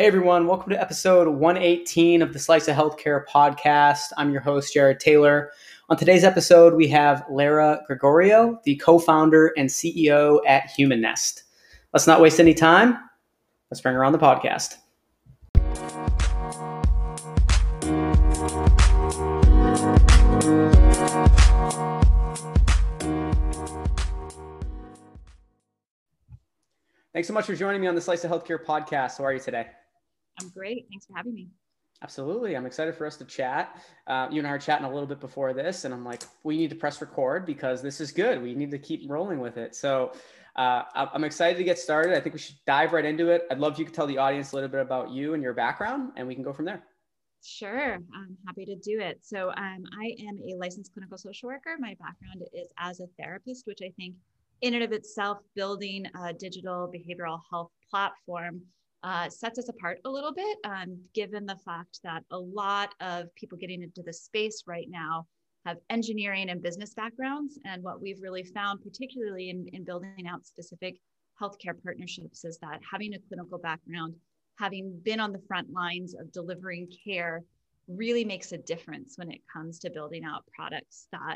Hey everyone, welcome to episode 118 of the Slice of Healthcare podcast. I'm your host, Jared Taylor. On today's episode, we have Lara Gregorio, the co-founder and CEO at Human Nest. Let's not waste any time. Let's bring her on the podcast. Thanks so much for joining me on the Slice of Healthcare podcast. How are you today? I'm great. Thanks for having me. Absolutely. I'm excited for us to chat. You and I were chatting a little bit before this, and I'm like, we need to press record because this is good. We need to keep rolling with it. So I'm excited to get started. I think we should dive right into it. I'd love if you could tell the audience a little bit about you and your background, and we can go from there. Sure. I'm happy to do it. So I am a licensed clinical social worker. My background is as a therapist, which I think in and of itself, building a digital behavioral health platform sets us apart a little bit, given the fact that a lot of people getting into the space right now have engineering and business backgrounds. And what we've really found, particularly in building out specific healthcare partnerships, is that having a clinical background, having been on the front lines of delivering care, really makes a difference when it comes to building out products that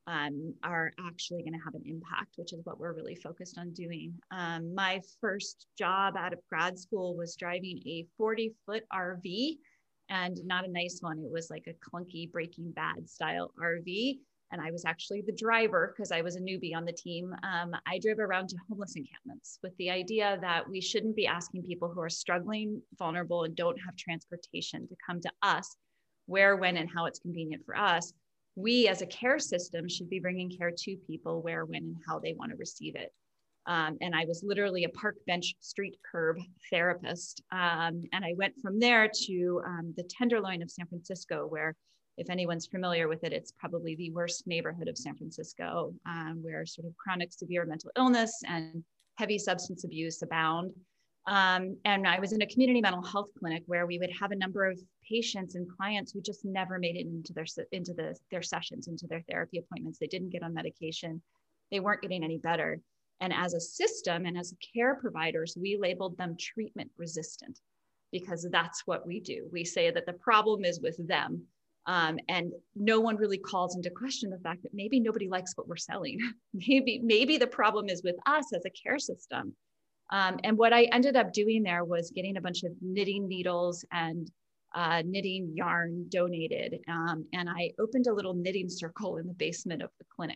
are actually going to have an impact, which is what we're really focused on doing. My first job out of grad school was driving a 40-foot RV, and not a nice one. It was like a clunky Breaking Bad style RV. And I was actually the driver because I was a newbie on the team. I drove around to homeless encampments with the idea that we shouldn't be asking people who are struggling, vulnerable, and don't have transportation to come to us, where, when, and how it's convenient for us. We as a care system should be bringing care to people where, when, and how they want to receive it. And I was literally a park bench street curb therapist. And I went from there to the Tenderloin of San Francisco, where, if anyone's familiar with it, it's probably the worst neighborhood of San Francisco, where sort of chronic severe mental illness and heavy substance abuse abound. And I was in a community mental health clinic where we would have a number of patients and clients who just never made it into their sessions, into their therapy appointments. They didn't get on medication. They weren't getting any better. And as a system and as care providers, we labeled them treatment resistant, because that's what we do. We say that the problem is with them. And no one really calls into question the fact that maybe nobody likes what we're selling. Maybe the problem is with us as a care system. And what I ended up doing there was getting a bunch of knitting needles and knitting yarn donated. And I opened a little knitting circle in the basement of the clinic.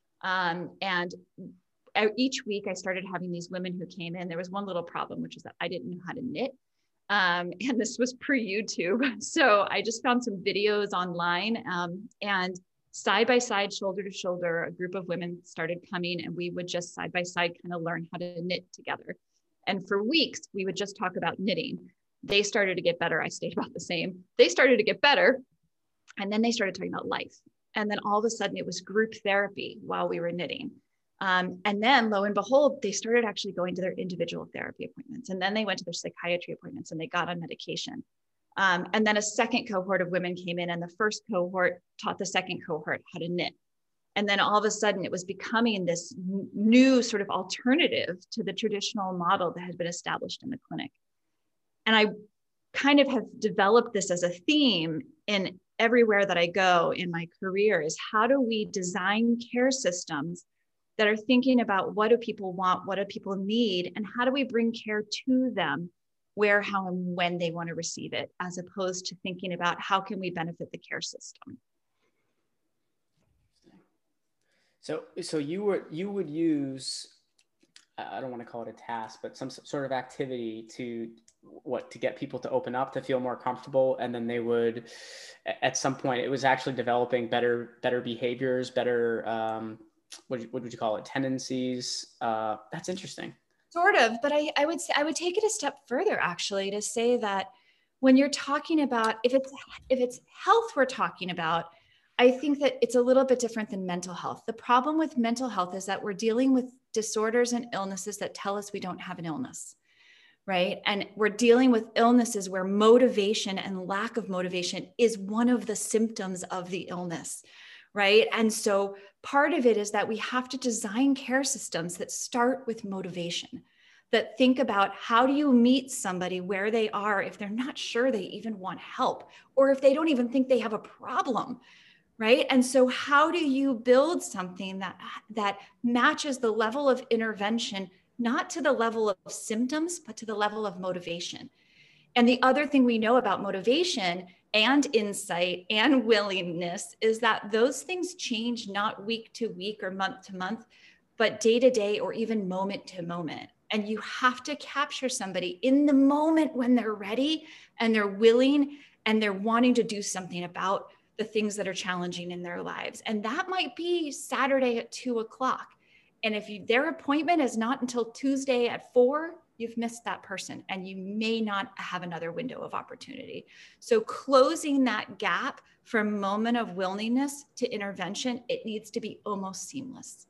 And each week I started having these women who came in. There was one little problem, which is that I didn't know how to knit. And this was pre-YouTube. So I just found some videos online, and side by side, shoulder to shoulder, a group of women started coming, and we would just side by side kind of learn how to knit together. And for weeks, we would just talk about knitting. They started to get better. I stayed about the same. They started to get better. And then they started talking about life. And then all of a sudden it was group therapy while we were knitting. And then lo and behold, they started actually going to their individual therapy appointments. And then they went to their psychiatry appointments and they got on medication. And then a second cohort of women came in, and the first cohort taught the second cohort how to knit. And then all of a sudden it was becoming this new sort of alternative to the traditional model that had been established in the clinic. And I kind of have developed this as a theme in everywhere that I go in my career, is how do we design care systems that are thinking about what do people want, what do people need, and how do we bring care to them where, how, and when they want to receive it, as opposed to thinking about how can we benefit the care system. So you would use, I don't want to call it a task, but some sort of activity to get people to open up, to feel more comfortable. And then they would, at some point, it was actually developing better behaviors, better, what would you call it? Tendencies. That's interesting. Sort of, but I would say I would take it a step further, actually, to say that when you're talking about, if it's health we're talking about, I think that it's a little bit different than mental health. The problem with mental health is that we're dealing with disorders and illnesses that tell us we don't have an illness, right? And we're dealing with illnesses where motivation and lack of motivation is one of the symptoms of the illness, right? And so part of it is that we have to design care systems that start with motivation, that think about how do you meet somebody where they are if they're not sure they even want help, or if they don't even think they have a problem, right? And so how do you build something that matches the level of intervention, not to the level of symptoms, but to the level of motivation? And the other thing we know about motivation and insight and willingness is that those things change not week to week or month to month, but day to day or even moment to moment. And you have to capture somebody in the moment when they're ready and they're willing and they're wanting to do something about the things that are challenging in their lives. And that might be Saturday at 2:00. And if their appointment is not until Tuesday at 4, you've missed that person and you may not have another window of opportunity. So closing that gap from moment of willingness to intervention, it needs to be almost seamless.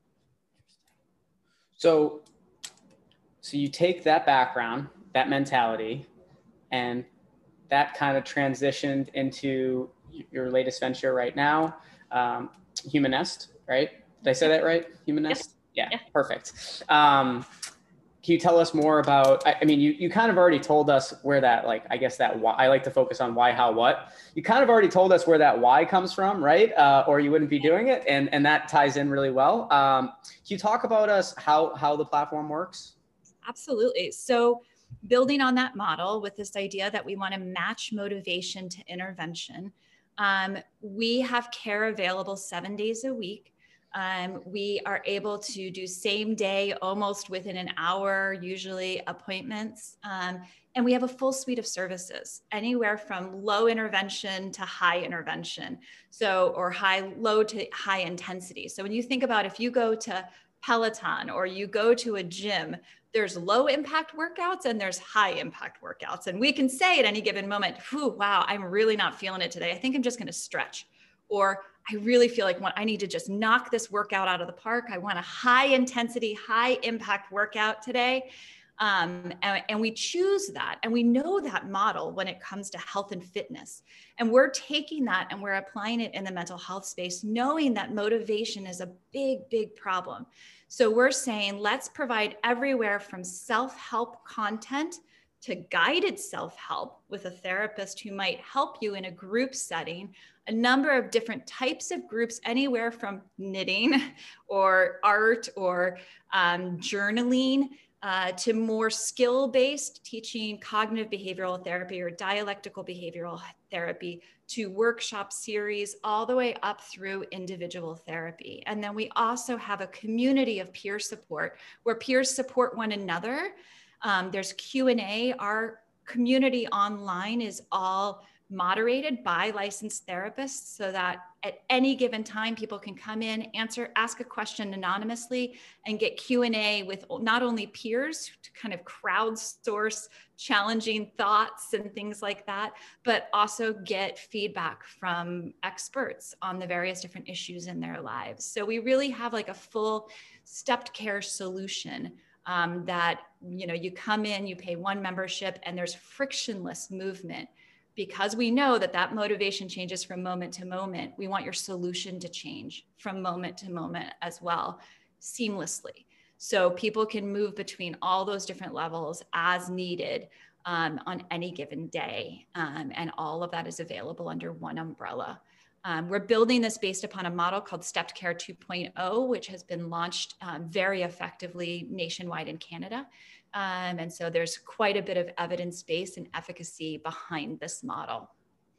So you take that background, that mentality, and that kind of transitioned into your latest venture right now, Human Nest, right? Did I say that right? Human Nest? Yeah, perfect. Can you tell us more about, I mean, you kind of already told us where that, like, I guess that why, I like to focus on why, how, what. You kind of already told us where that why comes from, right? Or you wouldn't be doing it. And that ties in really well. Can you talk about us how the platform works? Absolutely. So building on that model with this idea that we want to match motivation to intervention, we have care available 7 days a week. We are able to do same day, almost within an hour, usually appointments. And we have a full suite of services, anywhere from low intervention to high intervention. So, or low to high intensity. So when you think about if you go to Peloton or you go to a gym, there's low impact workouts and there's high impact workouts. And we can say at any given moment, wow, I'm really not feeling it today. I think I'm just going to stretch. Or I really feel like I need to just knock this workout out of the park. I want a high intensity, high impact workout today. And we choose that. And we know that model when it comes to health and fitness. And we're taking that and we're applying it in the mental health space, knowing that motivation is a big, big problem. So we're saying, let's provide everywhere from self-help content to guided self-help with a therapist who might help you in a group setting, a number of different types of groups, anywhere from knitting or art or journaling, to more skill-based teaching, cognitive behavioral therapy or dialectical behavioral therapy, to workshop series, all the way up through individual therapy. And then we also have a community of peer support where peers support one another. There's Q&A. Our community online is all moderated by licensed therapists so that at any given time, people can come in, ask a question anonymously and get Q&A with not only peers to kind of crowdsource challenging thoughts and things like that, but also get feedback from experts on the various different issues in their lives. So we really have like a full stepped care solution that, you come in, you pay one membership and there's frictionless movement. Because we know that motivation changes from moment to moment, we want your solution to change from moment to moment as well, seamlessly. So people can move between all those different levels as needed on any given day. And all of that is available under one umbrella. We're building this based upon a model called Stepped Care 2.0, which has been launched very effectively nationwide in Canada. And so there's quite a bit of evidence base and efficacy behind this model.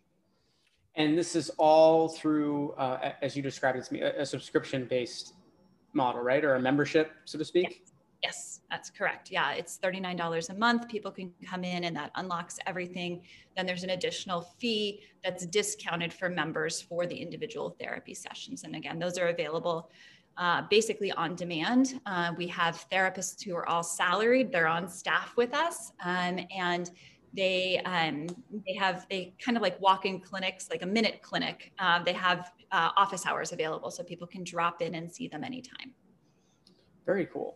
And this is all through, as you described it to me, a subscription-based model, right? Or a membership, so to speak? Yes, that's correct. Yeah, it's $39 a month. People can come in and that unlocks everything. Then there's an additional fee that's discounted for members for the individual therapy sessions. And again, those are available basically on demand. We have therapists who are all salaried. They're on staff with us, and they kind of like walk-in clinics, like a minute clinic. They have office hours available, so people can drop in and see them anytime. Very cool.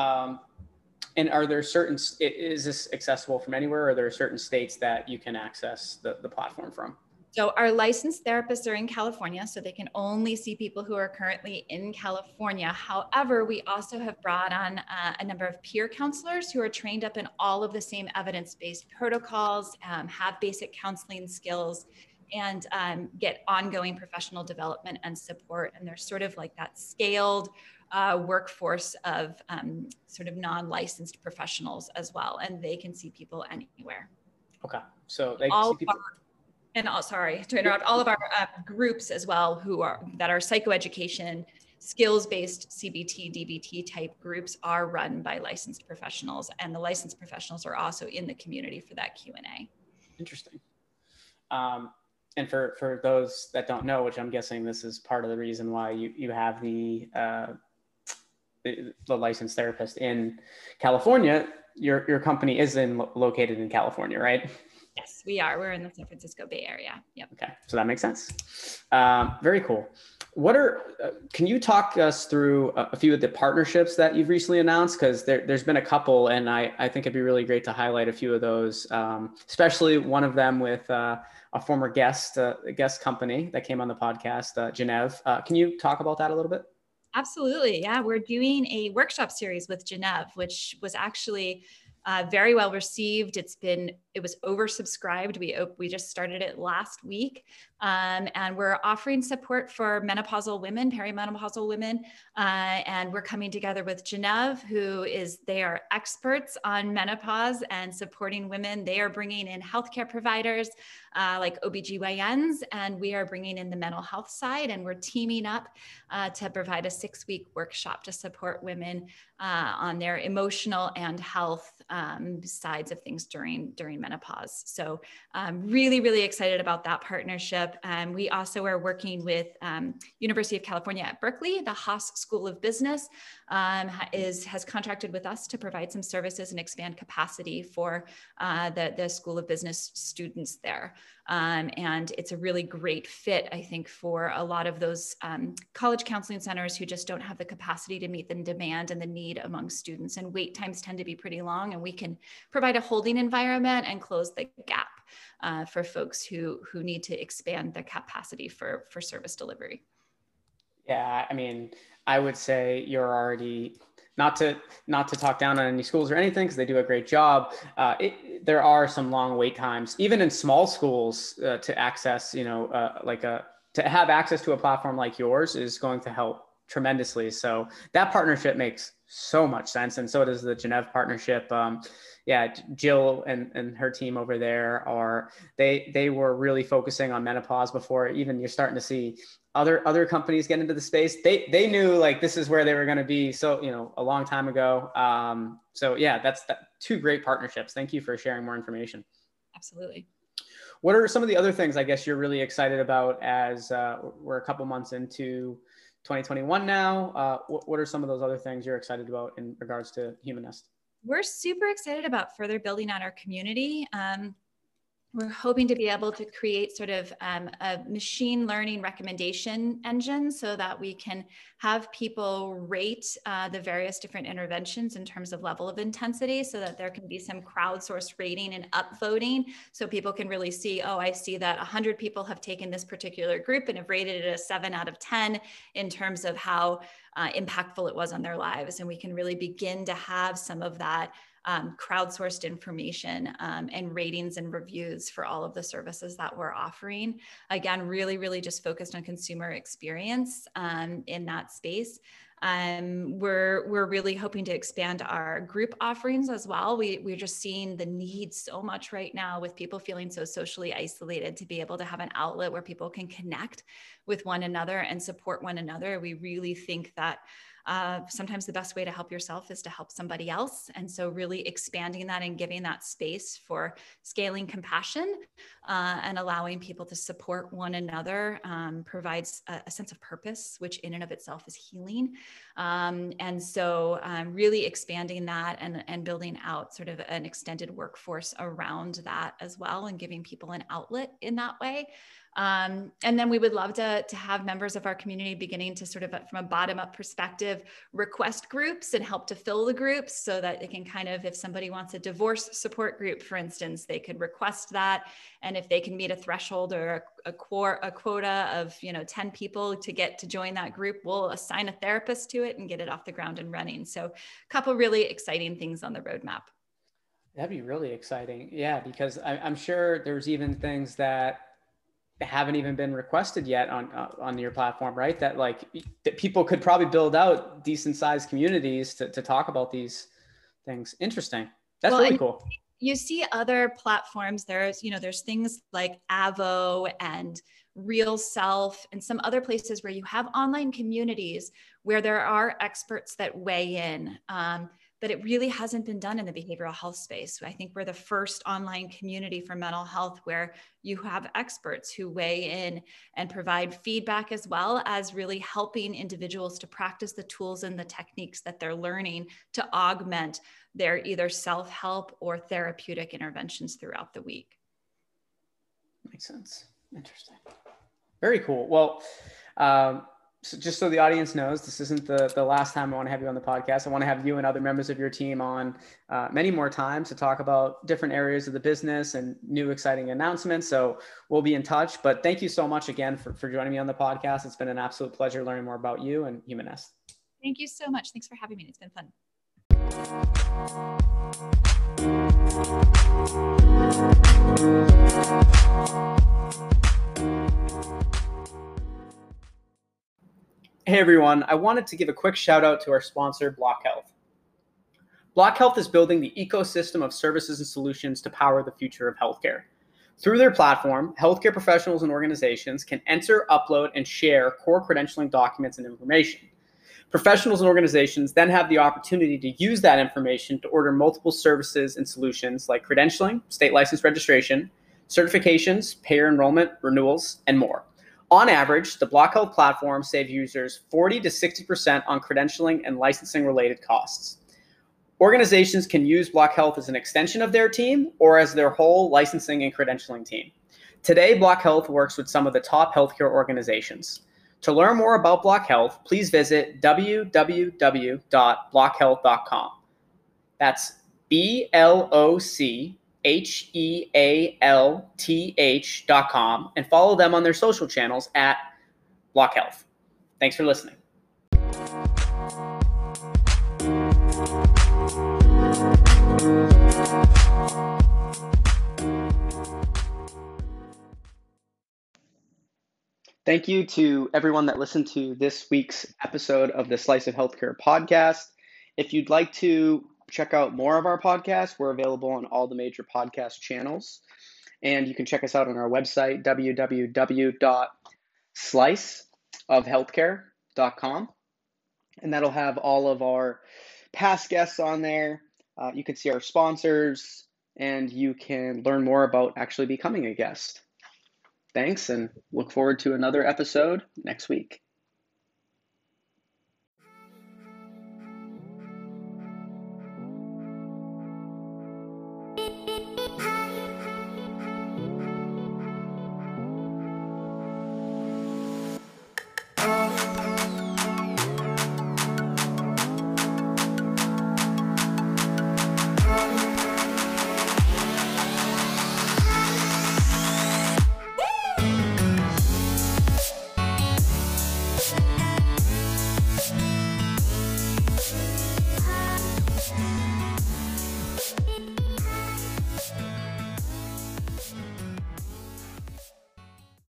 And are there is this accessible from anywhere? Or are there certain states that you can access the platform from? So our licensed therapists are in California, so they can only see people who are currently in California. However, we also have brought on a number of peer counselors who are trained up in all of the same evidence-based protocols, have basic counseling skills, and get ongoing professional development and support. And there's sort of like that scaled workforce of sort of non-licensed professionals as well, and they can see people anywhere. Okay, so they can see people. And sorry to interrupt, all of our groups as well that are psychoeducation, skills-based CBT, DBT type groups are run by licensed professionals, and the licensed professionals are also in the community for that Q&A. Interesting. And for those that don't know, which I'm guessing this is part of the reason why you have the licensed therapist in California, your company is located in California, right? Yes, we are. We're in the San Francisco Bay Area. Yep. Okay, so that makes sense. Very cool. Can you talk us through a few of the partnerships that you've recently announced? Because there's been a couple, and I think it'd be really great to highlight a few of those, especially one of them with a former guest company that came on the podcast, Geneve. Can you talk about that a little bit? Absolutely. Yeah, we're doing a workshop series with Geneve, which was actually very well received. It was oversubscribed. We just started it last week, and we're offering support for menopausal women, perimenopausal women, and we're coming together with Geneve, they are experts on menopause and supporting women. They are bringing in healthcare providers like OBGYNs, and we are bringing in the mental health side, and we're teaming up to provide a 6-week workshop to support women on their emotional and health sides of things during menopause. So really, really excited about that partnership. We also are working with University of California at Berkeley. The Haas School of Business has contracted with us to provide some services and expand capacity for the School of Business students there. And it's a really great fit, I think, for a lot of those college counseling centers who just don't have the capacity to meet the demand and the need among students. And wait times tend to be pretty long, and we can provide a holding environment and close the gap for folks who need to expand their capacity for service delivery. Yeah, I mean, I would say you're already, not to talk down on any schools or anything, because they do a great job. There are some long wait times, even in small schools, to access, to have access to a platform like yours is going to help tremendously. So that partnership makes so much sense. And so does the Geneve partnership. Jill and her team over there they were really focusing on menopause before even you're starting to see other companies get into the space. They knew like this is where they were going to be. So, a long time ago. That's two great partnerships. Thank you for sharing more information. Absolutely. What are some of the other things I guess you're really excited about as we're a couple months into 2021 now? What are some of those other things you're excited about in regards to Humanist? We're super excited about further building out our community. We're hoping to be able to create sort of a machine learning recommendation engine so that we can have people rate the various different interventions in terms of level of intensity, so that there can be some crowdsourced rating and upvoting, so people can really see, oh, I see that 100 people have taken this particular group and have rated it a 7 out of 10 in terms of how impactful it was on their lives. And we can really begin to have some of that crowdsourced information and ratings and reviews for all of the services that we're offering. Again, really, really just focused on consumer experience in that space. We're really hoping to expand our group offerings as well. We're just seeing the need so much right now with people feeling so socially isolated, to be able to have an outlet where people can connect with one another and support one another. We really think that sometimes the best way to help yourself is to help somebody else. And so really expanding that and giving that space for scaling compassion and allowing people to support one another provides a sense of purpose, which in and of itself is healing. And so really expanding that and building out sort of an extended workforce around that as well, and giving people an outlet in that way. And then we would love to have members of our community beginning to sort of, from a bottom up perspective, request groups and help to fill the groups so that they can kind of, if somebody wants a divorce support group, for instance, they could request that. And if they can meet a threshold or a quota of 10 people to get to join that group, we'll assign a therapist to it and get it off the ground and running. So a couple really exciting things on the roadmap. That'd be really exciting. Yeah, because I'm sure there's even things that haven't even been requested yet on your platform, right? That that people could probably build out decent sized communities to talk about these things. Interesting. That's really cool. You see other platforms, there's things like Avo and Real Self and some other places where you have online communities where there are experts that weigh in. But it really hasn't been done in the behavioral health space. I think we're the first online community for mental health where you have experts who weigh in and provide feedback, as well as really helping individuals to practice the tools and the techniques that they're learning to augment their either self-help or therapeutic interventions throughout the week. Makes sense. Interesting. Very cool. Well, so just so the audience knows, this isn't the last time I want to have you on the podcast. I want to have you and other members of your team on many more times to talk about different areas of the business and new exciting announcements. So we'll be in touch. But thank you so much again for joining me on the podcast. It's been an absolute pleasure learning more about you and Humanest. Thank you so much. Thanks for having me. It's been fun. Hey everyone, I wanted to give a quick shout out to our sponsor, Block Health. Block Health is building the ecosystem of services and solutions to power the future of healthcare. Through their platform, healthcare professionals and organizations can enter, upload, and share core credentialing documents and information. Professionals and organizations then have the opportunity to use that information to order multiple services and solutions like credentialing, state license registration, certifications, payer enrollment, renewals, and more. On average, the Block Health platform saves users 40 to 60% on credentialing and licensing related costs. Organizations can use Block Health as an extension of their team or as their whole licensing and credentialing team. Today, Block Health works with some of the top healthcare organizations. To learn more about Block Health, please visit www.blockhealth.com. That's BLOCHEALTH.com and follow them on their social channels at Block Health. Thanks for listening. Thank you to everyone that listened to this week's episode of the Slice of Healthcare podcast. If you'd like to check out more of our podcasts, we're available on all the major podcast channels. And you can check us out on our website, www.sliceofhealthcare.com. And that'll have all of our past guests on there. You can see our sponsors, and you can learn more about actually becoming a guest. Thanks, and look forward to another episode next week.